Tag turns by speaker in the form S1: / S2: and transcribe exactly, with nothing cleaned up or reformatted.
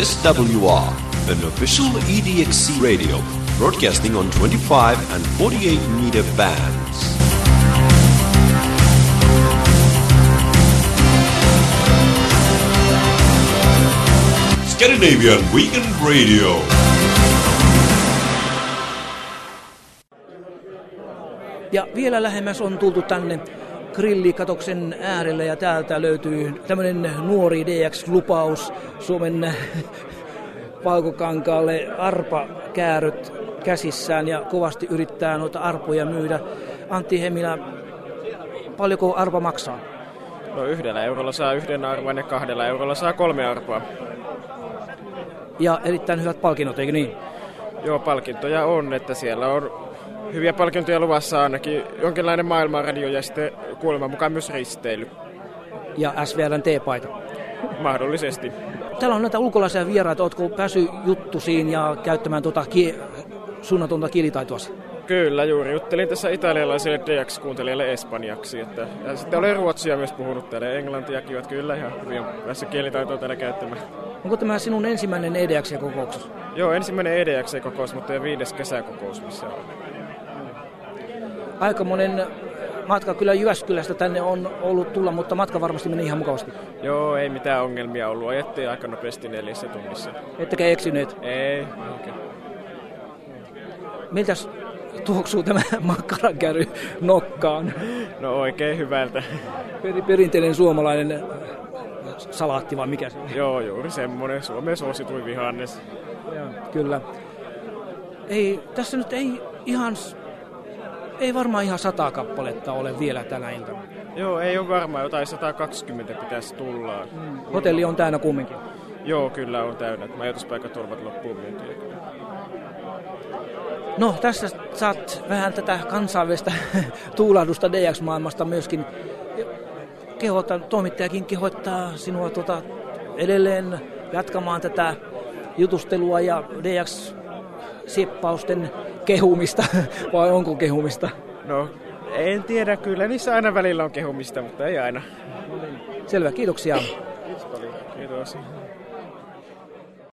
S1: S W R, an official E D X C radio, broadcasting on twenty-five and forty-eight meter bands. Scandinavian Weekend Radio.
S2: Ja vielä lähemmäs on tultu tänne grillikatoksen äärelle ja täältä löytyy tämmöinen nuori D X-lupaus Suomen Valkokankaalle, arpakääröt käsissään ja kovasti yrittää noita arpoja myydä. Antti Hemilä, paljonko arpa maksaa?
S3: No yhdellä eurolla saa yhden arvan ja kahdella eurolla saa kolme arpaa.
S2: Ja erittäin hyvät palkinnot, eikö niin?
S3: Joo, palkintoja on, että siellä on hyviä palkintoja luvassa ainakin jonkinlainen maailmanradio ja sitten kuuleman mukaan myös risteily.
S2: Ja S V L:n T-paita.
S3: Mahdollisesti.
S2: Täällä on näitä ulkolaisia vieraita. Oletko päässyt juttusiin ja käyttämään tuota kie- suunnatonta kielitaitoasi?
S3: Kyllä, juuri juttelin tässä italialaiselle D X-kuuntelijalle espanjaksi. Että, ja sitten olen ruotsia myös puhunut täällä, englantiakin, että kyllä ihan hyvin on päässyt kielitaitoa täällä käyttämään.
S2: Onko tämä sinun ensimmäinen E D X-kokouksesi?
S3: Joo, ensimmäinen E D X-kokous, mutta jo viides kesäkokous, missä on.
S2: Aika monen matka kyllä Jyväskylästä tänne on ollut tulla, mutta matka varmasti meni ihan mukavasti.
S3: Joo, ei mitään ongelmia ollut. Ajettiin aika nopeasti neljässä tunnissa.
S2: Ettekä eksyneet?
S3: Ei. Okay.
S2: Miltäs tuoksuu tämä makkarankäry nokkaan?
S3: No oikein hyvältä.
S2: Per, perinteinen suomalainen salaatti vai mikä se on?
S3: Joo, juuri semmoinen. Suomen suosituin vihannes.
S2: Ja, kyllä. Ei, tässä nyt ei ihan... Ei varmaan ihan sata kappaletta ole vielä tänä iltana.
S3: Joo, ei ole varmaan. Jotain sata kaksikymmentä pitäisi tulla.
S2: Mm. Hotelli on täynnä kumminkin.
S3: Joo, kyllä on täynnä. Majoituspaikat turvat loppuun myyntiä.
S2: No, tässä saat vähän tätä kansainvälistä tuulahdusta D X-maailmasta myöskin. Kehottaa, toimittajakin kehottaa sinua tuota edelleen jatkamaan tätä jutustelua ja D X-sieppausten kehumista, vai onko kehumista?
S3: No, en tiedä. Kyllä niissä aina välillä on kehumista, mutta ei aina.
S2: Selvä, kiitoksia.
S3: Kiitos.